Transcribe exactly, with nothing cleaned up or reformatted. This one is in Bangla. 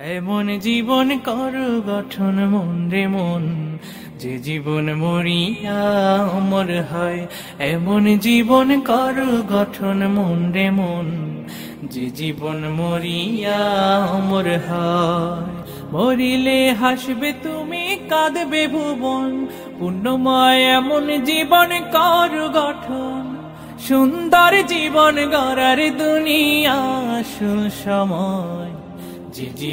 এমন জীবন কর গঠন মন রে মন, যে জীবন মরিয়া অমর হয়। এমন জীবন কর গঠন মন রে মন, যে জীবন মরিয়া অমর হয়। মরিলে হাসবে তুমি, কাঁদবে ভুবন, পুণ্যময় এমন জীবন কর গঠন। সুন্দর জীবন গড়ার দুনিয়া আসল সময়, যে